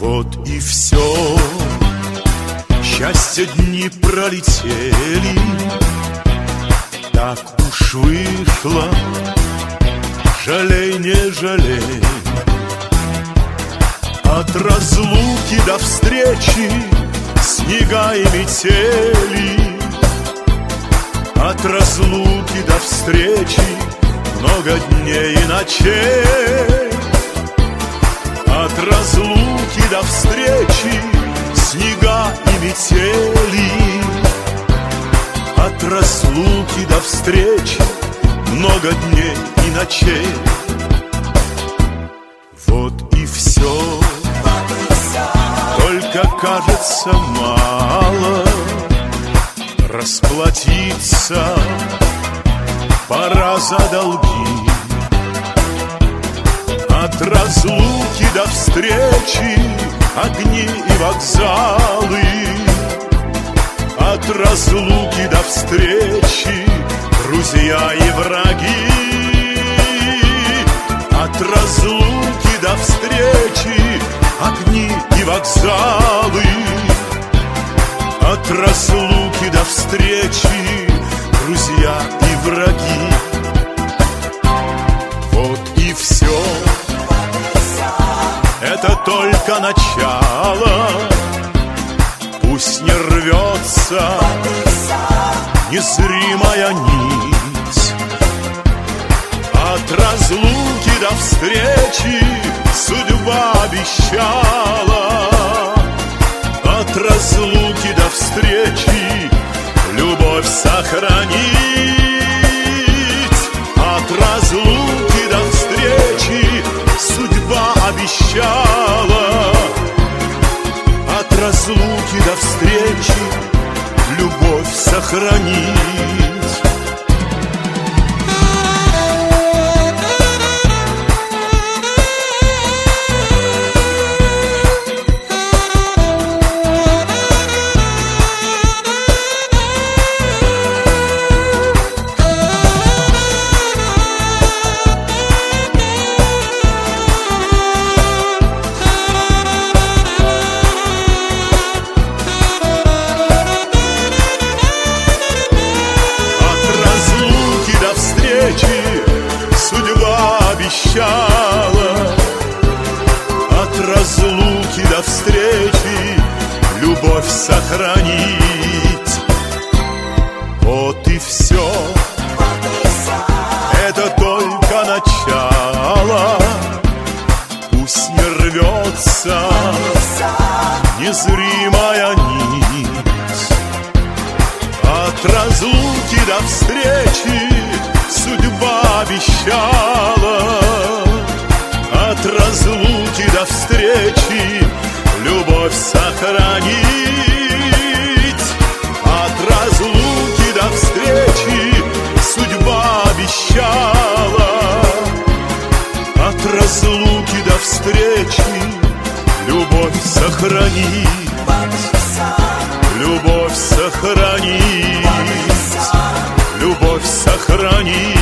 Вот и все, счастья дни пролетели, так уж вышло, жалей, не жалей. От разлуки до встречи снега и метели, от разлуки до встречи много дней и ночей. От разлуки до встречи снега и метели, от разлуки до встречи много дней и ночей. Вот и все, только кажется мало, расплатиться пора за долги. От разлуки до встречи огни и вокзалы, от разлуки до встречи друзья и враги. От разлуки до встречи огни и вокзалы, от разлуки до встречи друзья и враги. Вот и все, это только начало, пусть не рвется незримая нить. От разлуки до встречи судьба обещала, от разлуки до встречи любовь сохранить. От разлуки до встречи судьба обещала, от разлуки до встречи любовь сохранить. Судьба обещала, от разлуки до встречи любовь сохранить. Вот и все, это только начало, пусть не рвется незримая нить. От разлуки до встречи судьба обещала, от разлуки до встречи любовь сохранить. От разлуки до встречи судьба обещала, от разлуки до встречи любовь сохранить. Любовь сохранить, любовь сохранить.